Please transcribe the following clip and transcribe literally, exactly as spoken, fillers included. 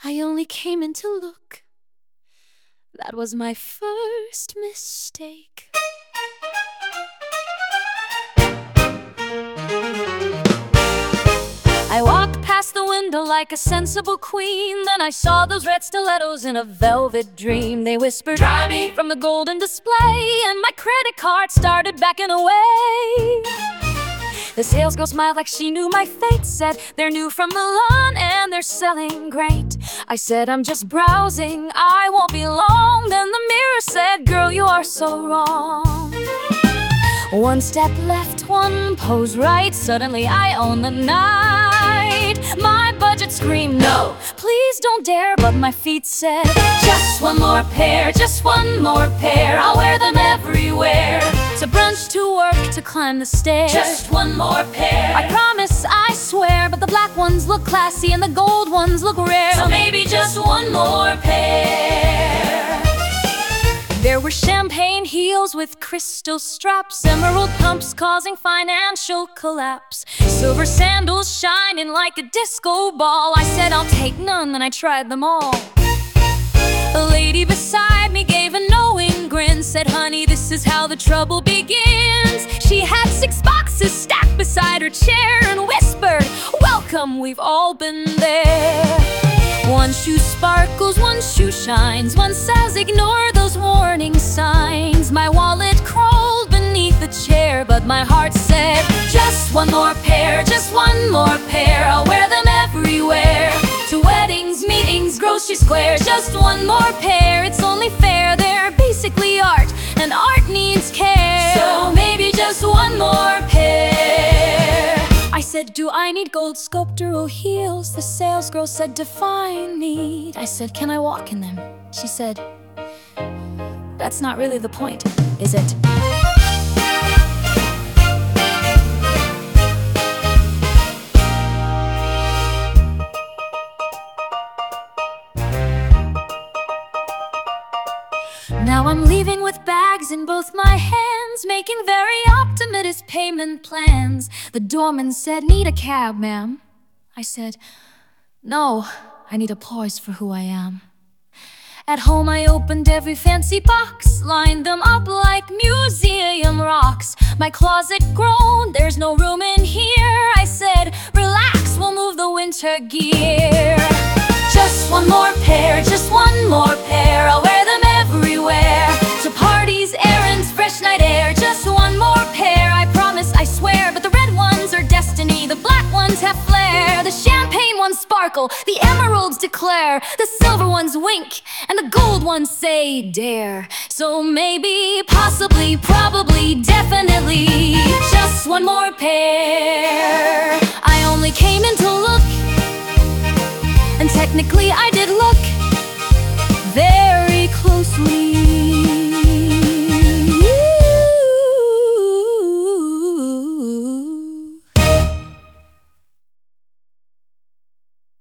I only came in to look. That was my first mistake. I walked past the window like a sensible queen. Then I saw those red stilettos in a velvet dream. They whispered, "Try me," from the golden display, and my credit card started backing away. The salesgirl smiled like she knew my fate. Said, "They're new from Milan and they're selling great." I said, "I'm just browsing, I won't be long." Then the mirror said, "Girl, you are so wrong." One step left, one pose right. Suddenly I own the night. My budget screamed, "No, please don't dare." But my feet said, "Just one more pair, just one more pair. I'll wear them everywhere. To brunch, to work, to climb the stairs. Just one more pair. I promise, I swear. But the black ones look classy and the gold ones look rare. So maybe just one more pair." There were champagne heels with crystal straps, emerald pumps causing financial collapse, silver sandals shining like a disco ball. I said, "I'll take none," and I tried them all. The lady beside me gave a knowing grin. Said, "Honey, this is how the trouble begins." She had six boxes stacked beside her chair and whispered, "Welcome, we've all been there." One shoe sparkles, one shoe shines. One says, "Ignore those warning signs." My wallet crawled beneath the chair, but my heart said, "Just one more pair, just one more pair. I'll wear them everywhere. To weddings, meetings, grocery squares. Just one more pair, it's only fair. They're basically art, and art needs care. So maybe just one more pair." I said, "Do I need gold sculptural heels?" The salesgirl said, "Define need." I said, "Can I walk in them?" She said, "That's not really the point, is it?" Now I'm leaving with bags in both my hands, making very optimistic payment plans. The doorman said, "Need a cab, ma'am?" I said, "No, I need a poise for who I am." At home I opened every fancy box, lined them up like museum rocks. My closet groaned, "There's no room in here." I said, "Relax, we'll move the winter gear." Just one more pair, just one more pair. I'll wear them everywhere. To parties, errands, fresh night air. Just one more pair, I promise, I swear. But the red ones are destiny, the black ones have flair. The champagne ones sparkle, the emeralds declare. The silver ones wink, and the gold ones say dare. So maybe, possibly, probably, definitely, just one more pair. I only came in to look, and technically I did